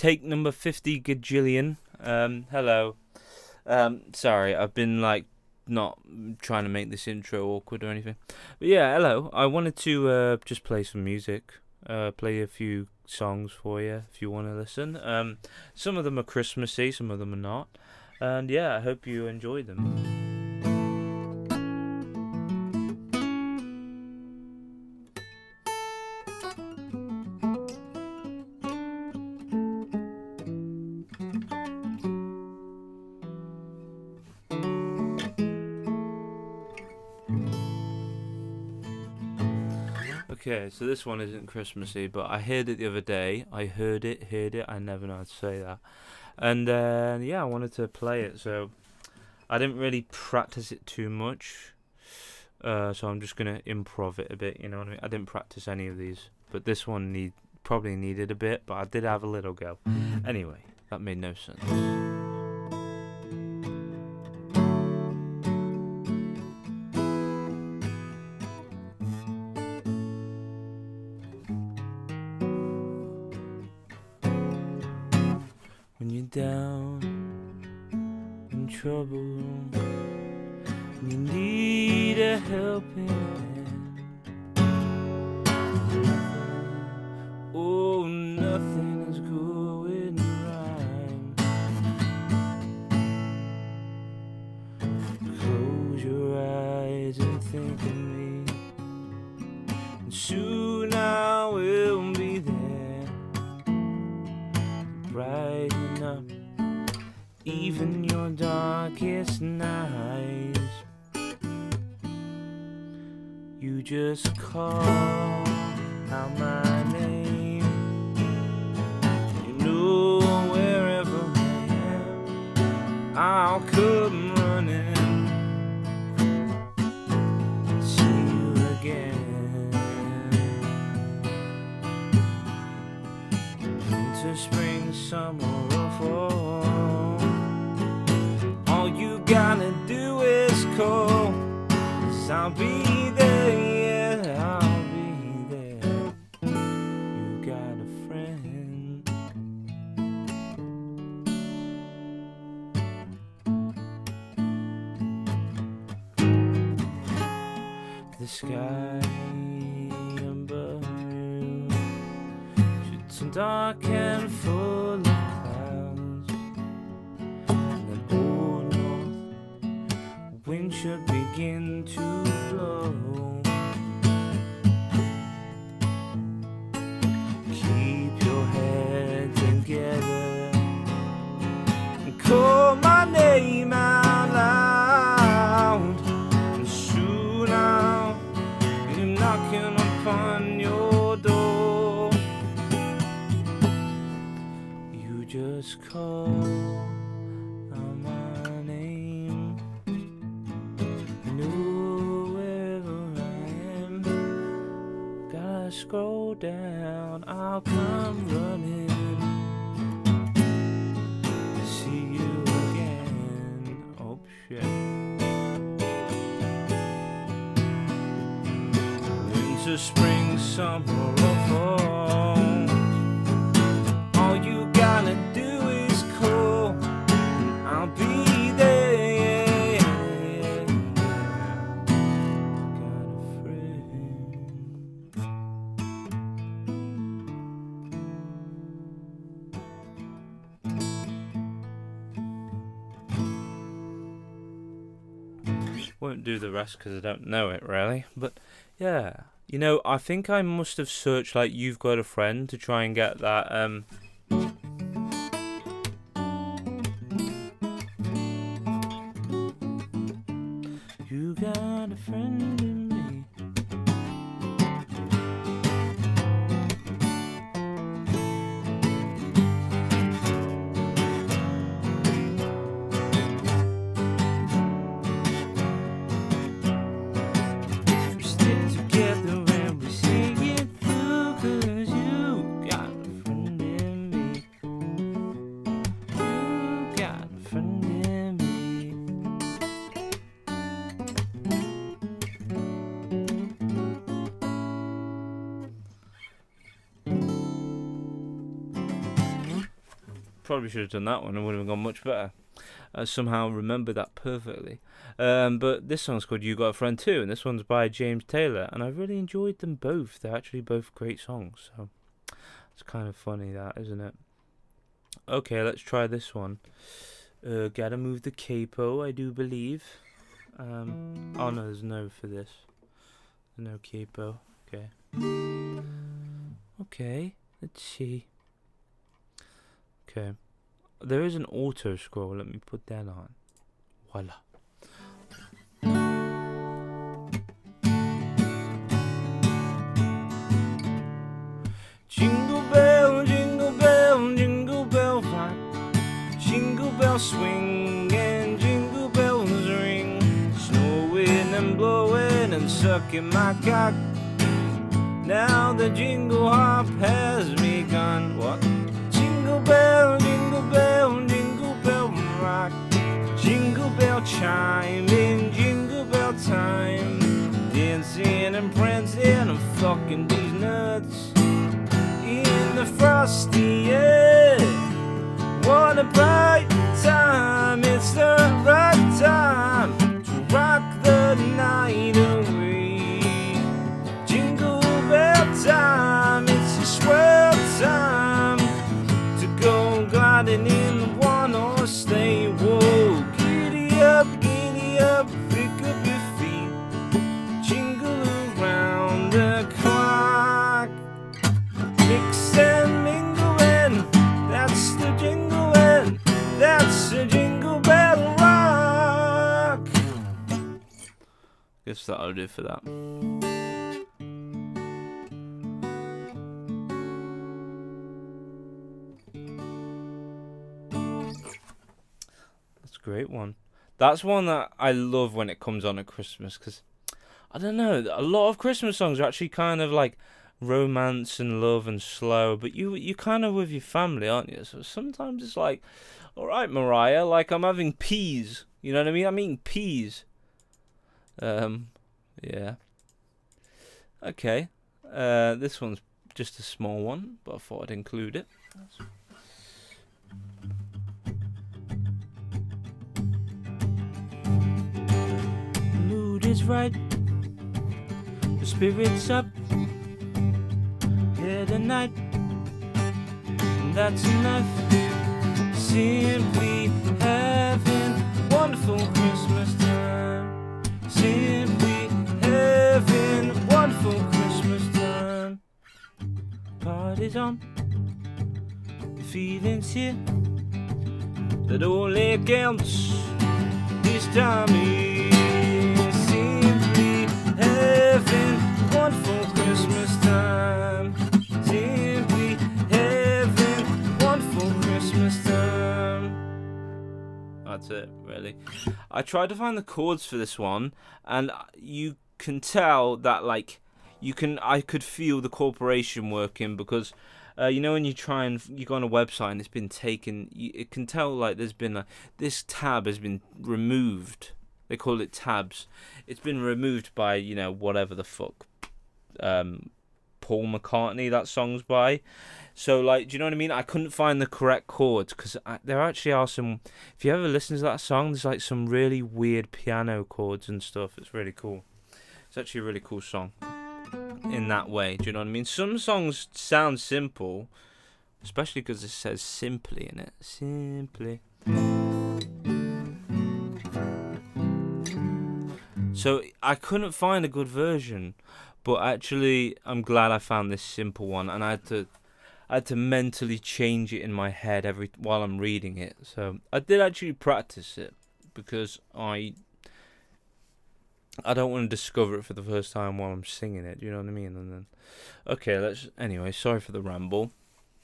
take number 50 gajillion. Hello. Sorry, I've been not trying to make this intro awkward or anything. But yeah, hello. I wanted to just play some music. Play a few songs for you if you want to listen. Some of them are Christmassy, some of them are not. And yeah, I hope you enjoy them. Okay, so this one isn't Christmassy, but I heard it the other day. I heard it. I never know how to say that. And yeah, I wanted to play it, so I didn't really practice it too much. So I'm just going to improv it a bit, you know what I mean? I didn't practice any of these, but this one probably needed a bit, but I did have a little go. Anyway, that made no sense. When you're down in trouble, and you need a helping hand, oh, nothing is going right. Close your eyes and think of me, and soon I will be there, brighten up even your darkest nights. You just call out my name. You know wherever I am, I'll come running, see you again. Winter, spring, summer, or fall, all you gotta do is call, 'cause I'll be there, yeah, I'll be there. You got a friend. The sky above you should turn dark and full of clouds, and then old north wind should begin to blow. Keep your head together and call my name out loud, and soon I'll be knocking upon your door. You just call out my name. You know wherever I am, gotta scroll down, I'll come running to see you again. Oh shit. Winter, spring, summer, or fall, all you gotta do is call, and I'll be there, yeah, yeah, yeah. Got a friend. Won't do the rest because I don't know it really, but yeah. You know, I think I must have searched You've Got a Friend to try and get that You got a friend in me. We stick together and we see it through, 'cause you got a friend in probably should have done that one. It would have gone much better. I somehow remember that perfectly. But this song's called You Got a Friend Too, and this one's by James Taylor, and I really enjoyed them both. They're actually both great songs, so it's kind of funny, that, isn't it? Okay, let's try this one. Gotta move the capo, I do believe. Oh no, there's no for this. No capo. Okay. Okay, let's see. Okay. There is an auto scroll, let me put that on. Voila. Jingle bell, jingle bell, jingle bell rock. Jingle bell swing and jingle bells ring. Snowing and blowing and sucking my cock. Now the jingle hop has begun. What? Jingle bell, jingle bell, jingle bell rock. Jingle bell chime in jingle bell time. Dancing and prancing and fucking these nuts in the frosty air. What a bright time, it's the right time to rock the night away. Jingle bell time, it's a swell time to go gliding in the one-horse sleigh. Whoa, giddy up, pick up your feet, jingle around the clock. Mix and mingling, that's the jingling, that's the jingle bell rock. Guess that'll do for that. That's a great one. That's one that I love when it comes on at Christmas, because I don't know, a lot of Christmas songs are actually kind of like romance and love and slow, but you kind of with your family, aren't you? So sometimes it's like, all right, Mariah, like I'm having peas. You know what I mean? I'm eating peas. Yeah. Okay. This one's just a small one, but I thought I'd include it. The mood is right. The spirit's up. Yeah, tonight. And that's enough. Simply having a wonderful Christmas time. Simply having a wonderful Christmas time. Party's on. The feeling's here. That only counts this time of year. Simply having a wonderful Christmas time. Simply having a wonderful Christmas time. That's it, really. I tried to find the chords for this one, and you can tell that, like, I could feel the corporation working, because you know when you try and you go on a website and it's been taken, it can tell like there's been this tab has been removed. They call it tabs. It's been removed by, you know, whatever the fuck, Paul McCartney that song's by. So, like, do you know what I mean? I couldn't find the correct chords, because there actually are some. If you ever listen to that song, there's like some really weird piano chords and stuff. It's really cool. It's actually a really cool song in that way. Do you know what I mean? Some songs sound simple, especially because it says simply in it. Simply. So I couldn't find a good version, but actually I'm glad I found this simple one, and I had to mentally change it in my head while I'm reading it. So I did actually practice it, because I don't want to discover it for the first time while I'm singing it. Do you know what I mean? And then, okay, anyway, sorry for the ramble.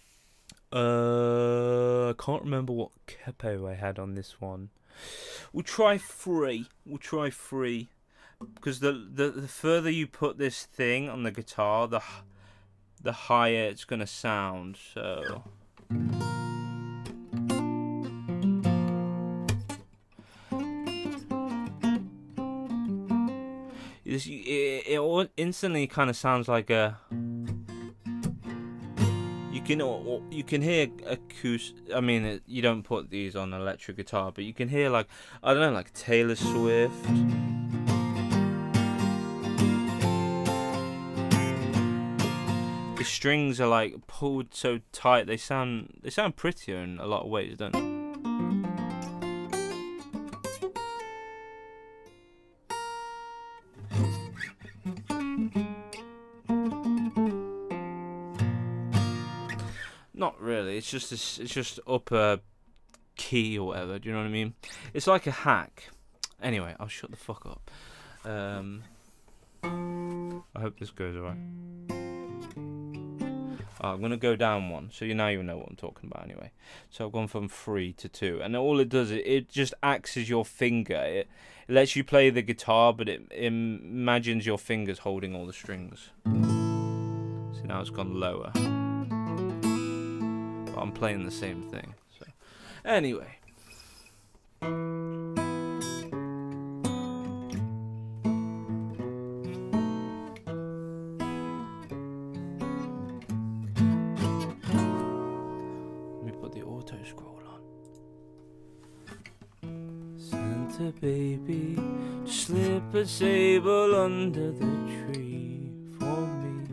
I can't remember what capo I had on this one. We'll try 3. Because the further you put this thing on the guitar, the higher it's gonna sound. So it instantly kind of sounds like you you can hear acoustic. I mean, you don't put these on electric guitar, but you can hear like, I don't know, like Taylor Swift. The strings are like pulled so tight. They sound prettier in a lot of ways, don't they? Not really. It's just upper key or whatever. Do you know what I mean? It's like a hack. Anyway, I'll shut the fuck up. I hope this goes alright. I'm gonna go down one, so you know what I'm talking about anyway. So I've gone from 3 to 2, and all it does, it just acts as your finger. It lets you play the guitar, but it imagines your fingers holding all the strings. So now it's gone lower. But I'm playing the same thing. So anyway. Santa baby, slip a sable under the tree for me.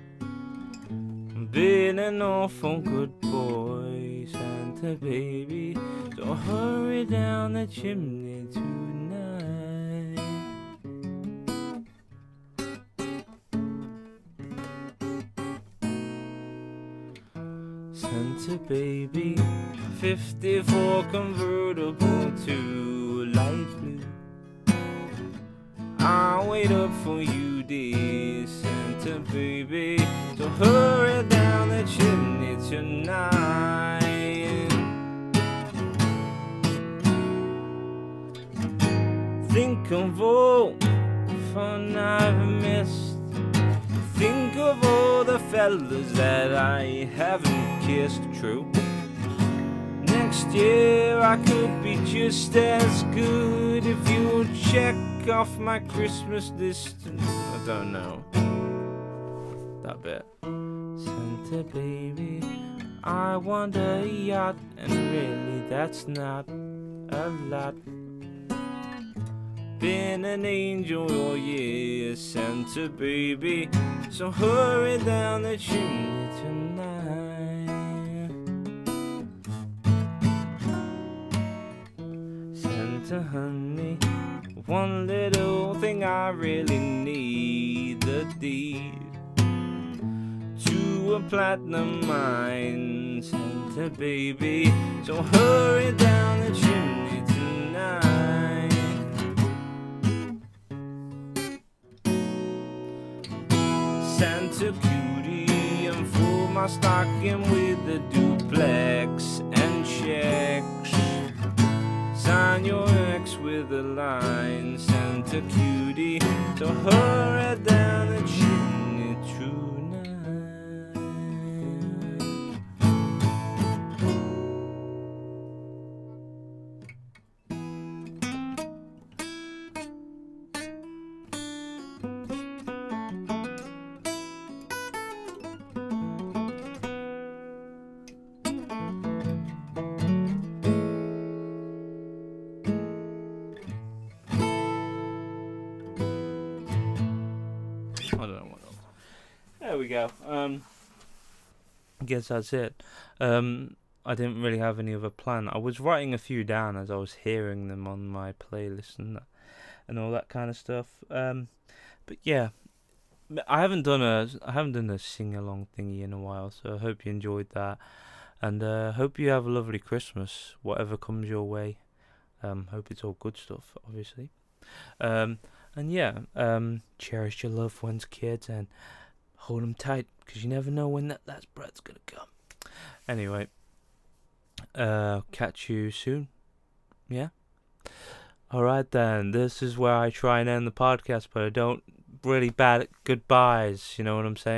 Been an awful good boy, Santa baby, so hurry down the chimney tonight. Santa baby, 54 convertible to light blue. I'll wait up for you, dear Santa baby, so hurry down the chimney tonight. Think of all the fun I've missed. Think of all the fellas that I haven't kissed. True. Next year I could be just as good if you'll check off my Christmas list. I don't know that bit. Santa baby, I want a yacht, and really that's not a lot. Been an angel all year, Santa baby, so hurry down the chimney tonight. Santa honey, one little thing I really need, the deed to a platinum mine, Santa baby, so hurry down the chimney tonight. Santa cutie, and fill my stocking with the duplex and checks. Sign your ex with a line, Santa cutie, so hurry down the chimney tonight. I don't know what else. There we go. I guess that's it. I didn't really have any other plan. I was writing a few down as I was hearing them on my playlist and all that kind of stuff. But yeah, I haven't done a sing along thingy in a while, so I hope you enjoyed that, and hope you have a lovely Christmas, whatever comes your way. Hope it's all good stuff, obviously. And yeah, cherish your loved ones, kids, and hold them tight, because you never know when that last breath's gonna come. Anyway, catch you soon. Yeah? Alright then, this is where I try and end the podcast, but I don't really bad at goodbyes, you know what I'm saying?